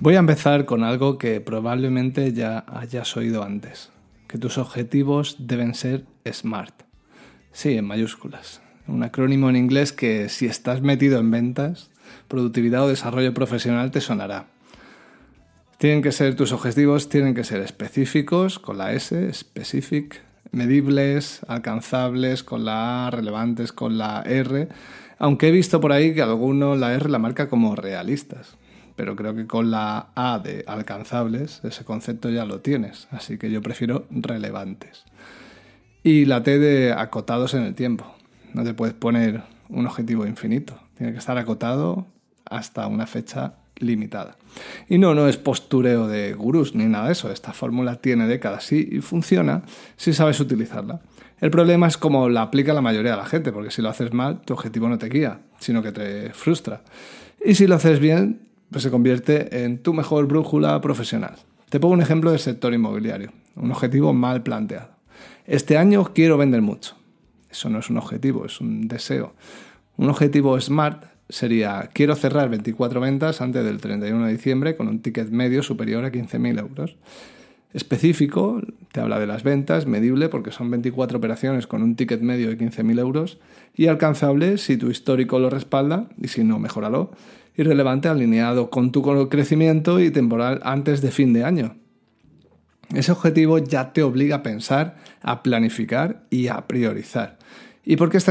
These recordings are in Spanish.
Voy a empezar con algo que probablemente ya hayas oído antes, que tus objetivos deben ser SMART. Sí, en mayúsculas. Un acrónimo en inglés que si estás metido en ventas, productividad o desarrollo profesional te sonará. Tus objetivos tienen que ser específicos, con la S, specific, medibles, alcanzables, con la A, relevantes, con la R, aunque he visto por ahí que alguno la R la marca como realistas. Pero creo que con la A de alcanzables ese concepto ya lo tienes, así que yo prefiero relevantes. Y la T de acotados en el tiempo. No te puedes poner un objetivo infinito, tiene que estar acotado hasta una fecha limitada. Y no es postureo de gurús ni nada de eso, esta fórmula tiene décadas y funciona si sabes utilizarla. El problema es cómo la aplica la mayoría de la gente, porque si lo haces mal, tu objetivo no te guía, sino que te frustra. Y si lo haces bien, pues se convierte en tu mejor brújula profesional. Te pongo un ejemplo del sector inmobiliario, un objetivo mal planteado. Este año quiero vender mucho. Eso no es un objetivo, es un deseo. Un objetivo SMART sería: quiero cerrar 24 ventas antes del 31 de diciembre con un ticket medio superior a 15.000 euros. Específico, te habla de las ventas, medible porque son 24 operaciones con un ticket medio de 15.000 euros, y alcanzable si tu histórico lo respalda y si no, mejóralo. Y relevante, alineado con tu crecimiento y temporal antes de fin de año. Ese objetivo ya te obliga a pensar, a planificar y a priorizar. ¿Y por qué es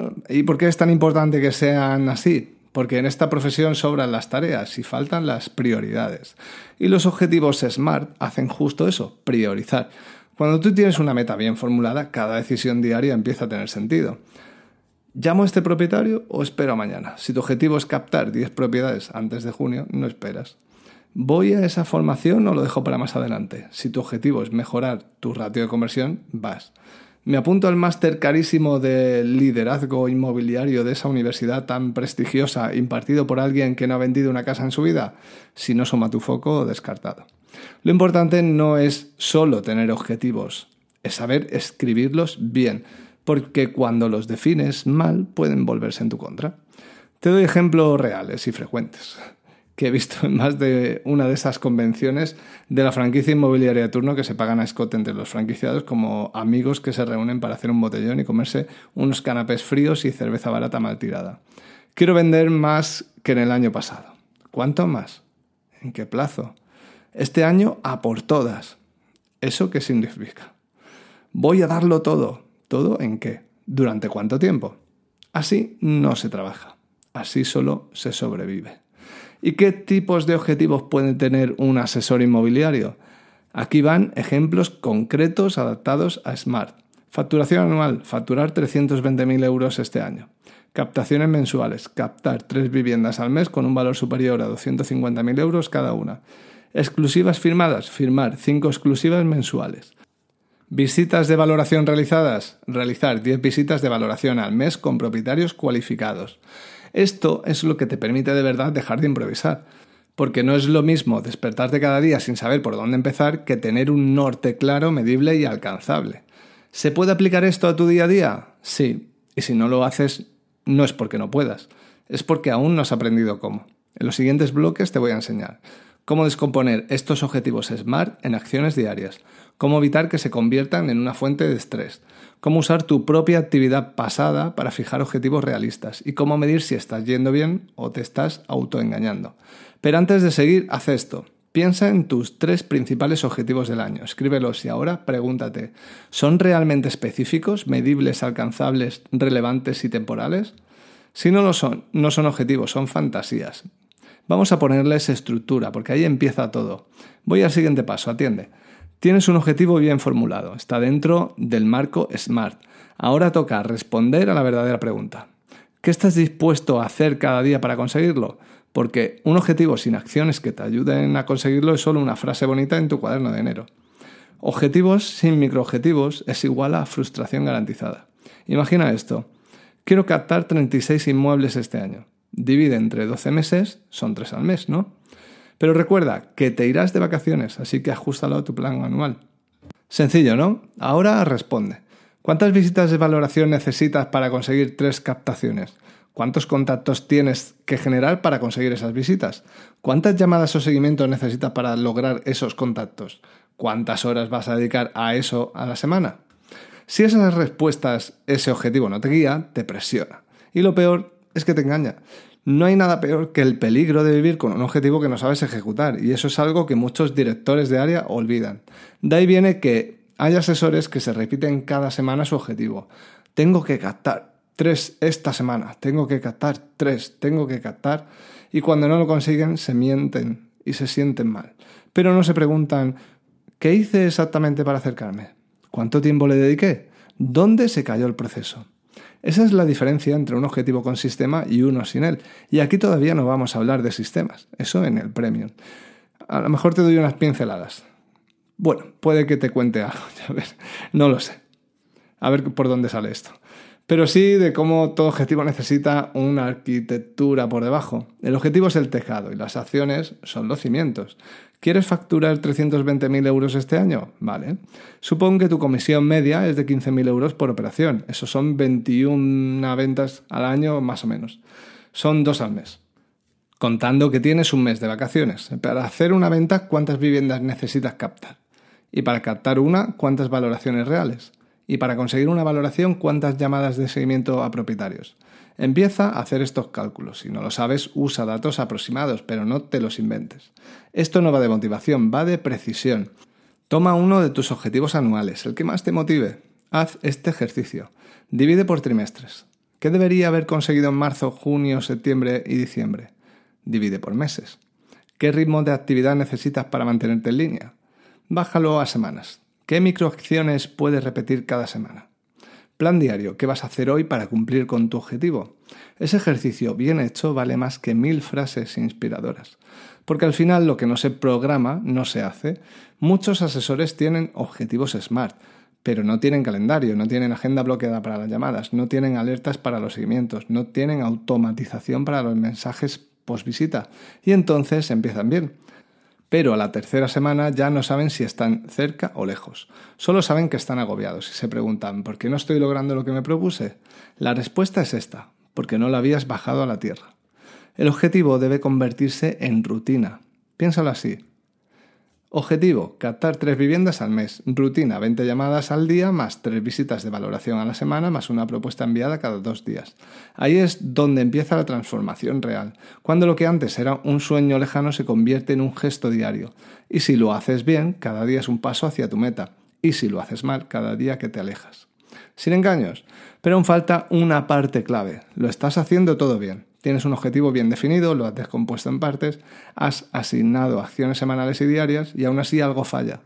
tan importante que sean así? Porque en esta profesión sobran las tareas y faltan las prioridades. Y los objetivos SMART hacen justo eso, priorizar. Cuando tú tienes una meta bien formulada, cada decisión diaria empieza a tener sentido. ¿Llamo a este propietario o espero a mañana? Si tu objetivo es captar 10 propiedades antes de junio, no esperas. ¿Voy a esa formación o lo dejo para más adelante? Si tu objetivo es mejorar tu ratio de conversión, vas. ¿Me apunto al máster carísimo de liderazgo inmobiliario de esa universidad tan prestigiosa impartido por alguien que no ha vendido una casa en su vida? Si no suma tu foco, descartado. Lo importante no es solo tener objetivos, es saber escribirlos bien, porque cuando los defines mal pueden volverse en tu contra. Te doy ejemplos reales y frecuentes que he visto en más de una de esas convenciones de la franquicia inmobiliaria de turno que se pagan a escote entre los franquiciados como amigos que se reúnen para hacer un botellón y comerse unos canapés fríos y cerveza barata mal tirada. Quiero vender más que en el año pasado. ¿Cuánto más? ¿En qué plazo? Este año a por todas. ¿Eso qué significa? Voy a darlo todo. ¿Todo en qué? ¿Durante cuánto tiempo? Así no se trabaja. Así solo se sobrevive. ¿Y qué tipos de objetivos puede tener un asesor inmobiliario? Aquí van ejemplos concretos adaptados a SMART. Facturación anual, facturar 320.000 euros este año. Captaciones mensuales, captar 3 viviendas al mes con un valor superior a 250.000 euros cada una. Exclusivas firmadas, firmar 5 exclusivas mensuales. Visitas de valoración realizadas, realizar 10 visitas de valoración al mes con propietarios cualificados. Esto es lo que te permite de verdad dejar de improvisar, porque no es lo mismo despertarte cada día sin saber por dónde empezar que tener un norte claro, medible y alcanzable. ¿Se puede aplicar esto a tu día a día? Sí, y si no lo haces, no es porque no puedas, es porque aún no has aprendido cómo. En los siguientes bloques te voy a enseñar cómo descomponer estos objetivos SMART en acciones diarias, cómo evitar que se conviertan en una fuente de estrés, cómo usar tu propia actividad pasada para fijar objetivos realistas y cómo medir si estás yendo bien o te estás autoengañando. Pero antes de seguir, haz esto. Piensa en tus 3 principales objetivos del año, escríbelos y ahora pregúntate, ¿son realmente específicos, medibles, alcanzables, relevantes y temporales? Si no lo son, no son objetivos, son fantasías. Vamos a ponerles estructura, porque ahí empieza todo. Voy al siguiente paso, atiende. Tienes un objetivo bien formulado, está dentro del marco SMART. Ahora toca responder a la verdadera pregunta. ¿Qué estás dispuesto a hacer cada día para conseguirlo? Porque un objetivo sin acciones que te ayuden a conseguirlo es solo una frase bonita en tu cuaderno de enero. Objetivos sin microobjetivos es igual a frustración garantizada. Imagina esto. Quiero captar 36 inmuebles este año. Divide entre 12 meses, son 3 al mes, ¿no? Pero recuerda que te irás de vacaciones, así que ajústalo a tu plan anual. Sencillo, ¿no? Ahora responde. ¿Cuántas visitas de valoración necesitas para conseguir 3 captaciones? ¿Cuántos contactos tienes que generar para conseguir esas visitas? ¿Cuántas llamadas o seguimientos necesitas para lograr esos contactos? ¿Cuántas horas vas a dedicar a eso a la semana? Si esas respuestas, ese objetivo no te guía, te presiona. Y lo peor es que te engaña. No hay nada peor que el peligro de vivir con un objetivo que no sabes ejecutar, y eso es algo que muchos directores de área olvidan. De ahí viene que hay asesores que se repiten cada semana su objetivo. Tengo que captar 3 esta semana, tengo que captar 3, tengo que captar, y cuando no lo consiguen se mienten y se sienten mal. Pero no se preguntan, ¿qué hice exactamente para acercarme? ¿Cuánto tiempo le dediqué? ¿Dónde se cayó el proceso? Esa es la diferencia entre un objetivo con sistema y uno sin él. Y aquí todavía no vamos a hablar de sistemas. Eso en el Premium. A lo mejor te doy unas pinceladas. Bueno, puede que te cuente algo. Ya ves. No lo sé. A ver por dónde sale esto. Pero sí de cómo todo objetivo necesita una arquitectura por debajo. El objetivo es el tejado y las acciones son los cimientos. ¿Quieres facturar 320.000 euros este año? Vale. Supón que tu comisión media es de 15.000 euros por operación. Eso son 21 ventas al año más o menos. Son 2 al mes. Contando que tienes un mes de vacaciones. Para hacer una venta, ¿cuántas viviendas necesitas captar? Y para captar una, ¿cuántas valoraciones reales? Y para conseguir una valoración, ¿cuántas llamadas de seguimiento a propietarios? Empieza a hacer estos cálculos. Si no lo sabes, usa datos aproximados, pero no te los inventes. Esto no va de motivación, va de precisión. Toma uno de tus objetivos anuales, el que más te motive. Haz este ejercicio. Divide por trimestres. ¿Qué debería haber conseguido en marzo, junio, septiembre y diciembre? Divide por meses. ¿Qué ritmo de actividad necesitas para mantenerte en línea? Bájalo a semanas. ¿Qué microacciones puedes repetir cada semana? Plan diario, ¿qué vas a hacer hoy para cumplir con tu objetivo? Ese ejercicio bien hecho vale más que 1000 frases inspiradoras. Porque al final lo que no se programa no se hace. Muchos asesores tienen objetivos SMART, pero no tienen calendario, no tienen agenda bloqueada para las llamadas, no tienen alertas para los seguimientos, no tienen automatización para los mensajes post-visita. Y entonces empiezan bien. Pero a la tercera semana ya no saben si están cerca o lejos. Solo saben que están agobiados y se preguntan ¿por qué no estoy logrando lo que me propuse? La respuesta es esta, porque no la habías bajado a la tierra. El objetivo debe convertirse en rutina. Piénsalo así. Objetivo, captar 3 viviendas al mes. Rutina, 20 llamadas al día más 3 visitas de valoración a la semana más una propuesta enviada cada 2 días. Ahí es donde empieza la transformación real, cuando lo que antes era un sueño lejano se convierte en un gesto diario. Y si lo haces bien, cada día es un paso hacia tu meta. Y si lo haces mal, cada día que te alejas. Sin engaños, pero aún falta una parte clave. Lo estás haciendo todo bien. Tienes un objetivo bien definido, lo has descompuesto en partes, has asignado acciones semanales y diarias y aún así algo falla.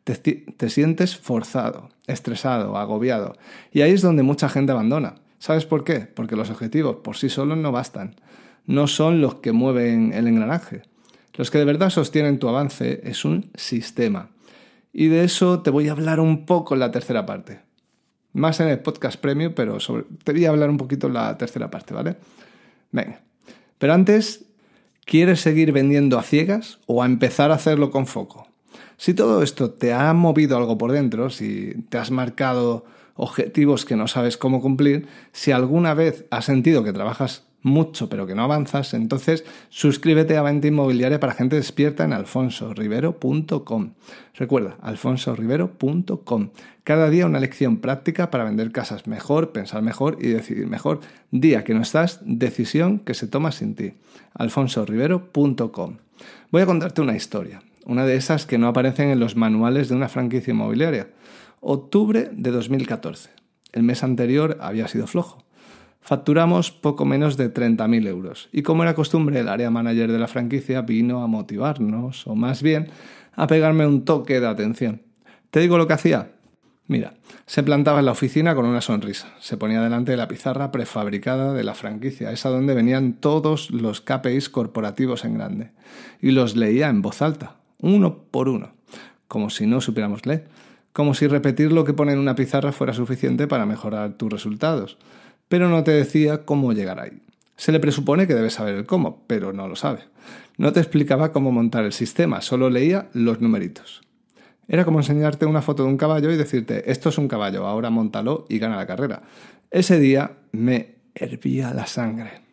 Te sientes forzado, estresado, agobiado. Y ahí es donde mucha gente abandona. ¿Sabes por qué? Porque los objetivos por sí solos no bastan. No son los que mueven el engranaje. Los que de verdad sostienen tu avance es un sistema. Y de eso te voy a hablar un poco en la tercera parte. Más en el podcast premium, pero te voy a hablar un poquito en la tercera parte, ¿vale? Venga, pero antes, ¿quieres seguir vendiendo a ciegas o a empezar a hacerlo con foco? Si todo esto te ha movido algo por dentro, si te has marcado objetivos que no sabes cómo cumplir, si alguna vez has sentido que trabajas mucho pero que no avanzas, entonces suscríbete a Venta Inmobiliaria para gente despierta en alfonsorivero.com. Recuerda, alfonsorivero.com. Cada día una lección práctica para vender casas mejor, pensar mejor y decidir mejor. Día que no estás, decisión que se toma sin ti. alfonsorivero.com. Voy a contarte una historia, una de esas que no aparecen en los manuales de una franquicia inmobiliaria. Octubre de 2014. El mes anterior había sido flojo. Facturamos poco menos de 30.000 euros y como era costumbre el área manager de la franquicia vino a motivarnos o más bien a pegarme un toque de atención. ¿Te digo lo que hacía? Mira, se plantaba en la oficina con una sonrisa, se ponía delante de la pizarra prefabricada de la franquicia, esa donde venían todos los KPIs corporativos en grande y los leía en voz alta, uno por uno, como si no supiéramos leer, como si repetir lo que pone en una pizarra fuera suficiente para mejorar tus resultados. Pero no te decía cómo llegar ahí. Se le presupone que debes saber el cómo, pero no lo sabe. No te explicaba cómo montar el sistema, solo leía los numeritos. Era como enseñarte una foto de un caballo y decirte, esto es un caballo, ahora móntalo y gana la carrera. Ese día me hervía la sangre.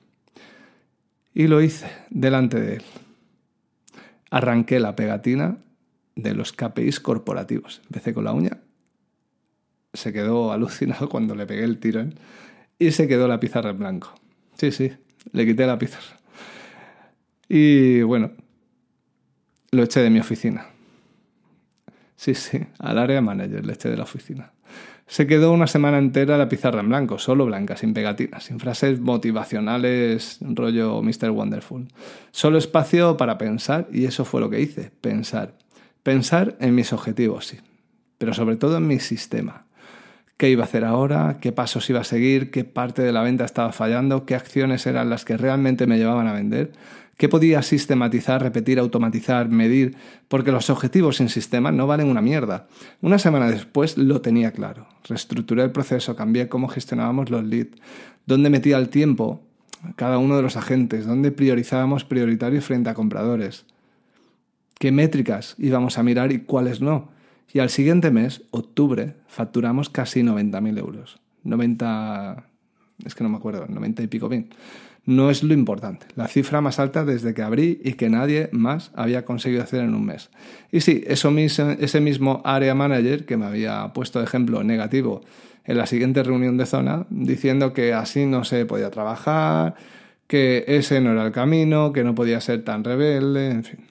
Y lo hice delante de él. Arranqué la pegatina de los KPIs corporativos. Empecé con la uña. Se quedó alucinado cuando le pegué el tirón y se quedó la pizarra en blanco. Sí, le quité la pizarra. Y bueno, lo eché de mi oficina. Sí, al área manager le eché de la oficina. Se quedó una semana entera la pizarra en blanco, solo blanca, sin pegatinas, sin frases motivacionales, rollo Mr. Wonderful. Solo espacio para pensar, y eso fue lo que hice, pensar. Pensar en mis objetivos, sí, pero sobre todo en mi sistema. ¿Qué iba a hacer ahora? ¿Qué pasos iba a seguir? ¿Qué parte de la venta estaba fallando? ¿Qué acciones eran las que realmente me llevaban a vender? ¿Qué podía sistematizar, repetir, automatizar, medir? Porque los objetivos sin sistema no valen una mierda. Una semana después lo tenía claro. Reestructuré el proceso, cambié cómo gestionábamos los leads, dónde metía el tiempo cada uno de los agentes, dónde priorizábamos prioritarios frente a compradores, qué métricas íbamos a mirar y cuáles no. Y al siguiente mes, octubre, facturamos casi 90.000 euros. 90 y pico bien. No es lo importante. La cifra más alta desde que abrí y que nadie más había conseguido hacer en un mes. Y sí, ese mismo área manager que me había puesto de ejemplo negativo en la siguiente reunión de zona, diciendo que así no se podía trabajar, que ese no era el camino, que no podía ser tan rebelde, en fin.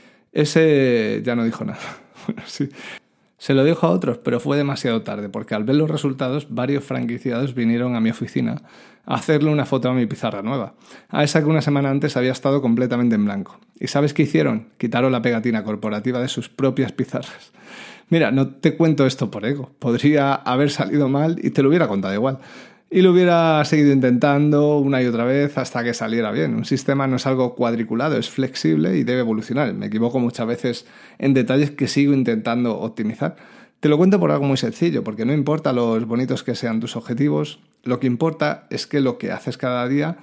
Ese ya no dijo nada. Bueno, sí. Se lo dijo a otros, pero fue demasiado tarde, porque al ver los resultados, varios franquiciados vinieron a mi oficina a hacerle una foto a mi pizarra nueva, a esa que una semana antes había estado completamente en blanco. ¿Y sabes qué hicieron? Quitaron la pegatina corporativa de sus propias pizarras. Mira, no te cuento esto por ego. Podría haber salido mal y te lo hubiera contado igual. Y lo hubiera seguido intentando una y otra vez hasta que saliera bien. Un sistema no es algo cuadriculado, es flexible y debe evolucionar. Me equivoco muchas veces en detalles que sigo intentando optimizar. Te lo cuento por algo muy sencillo, porque no importa los bonitos que sean tus objetivos, lo que importa es que es lo que haces cada día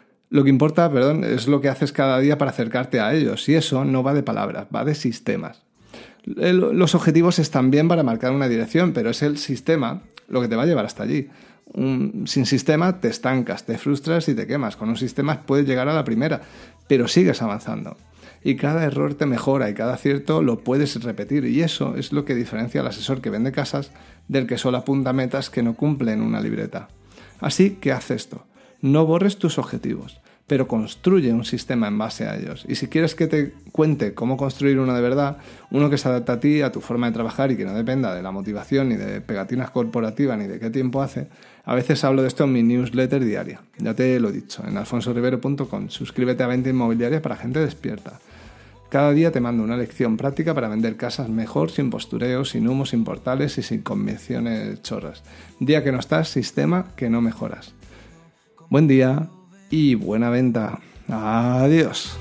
para acercarte a ellos. Y eso no va de palabras, va de sistemas. Los objetivos están bien para marcar una dirección, pero es el sistema lo que te va a llevar hasta allí. Sin sistema te estancas, te frustras y te quemas. Con un sistema puedes llegar a la primera, pero sigues avanzando. Y cada error te mejora y cada acierto lo puedes repetir. Y eso es lo que diferencia al asesor que vende casas del que solo apunta metas que no cumple en una libreta. Así que haz esto. No borres tus objetivos, pero construye un sistema en base a ellos. Y si quieres que te cuente cómo construir uno de verdad, uno que se adapte a ti, a tu forma de trabajar y que no dependa de la motivación, ni de pegatinas corporativas, ni de qué tiempo hace, a veces hablo de esto en mi newsletter diaria. Ya te lo he dicho, en alfonsorivero.com. Suscríbete a Venta Inmobiliaria para gente despierta. Cada día te mando una lección práctica para vender casas mejor, sin postureo, sin humos, sin portales y sin convenciones chorras. Día que no estás, sistema que no mejoras. Buen día y buena venta. Adiós.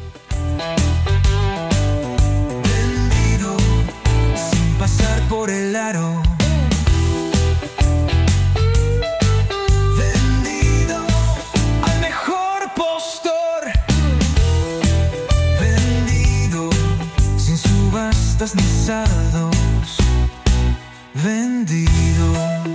Vendido sin pasar por el aro. Vendido al mejor postor. Vendido sin subastas ni saldos. Vendido.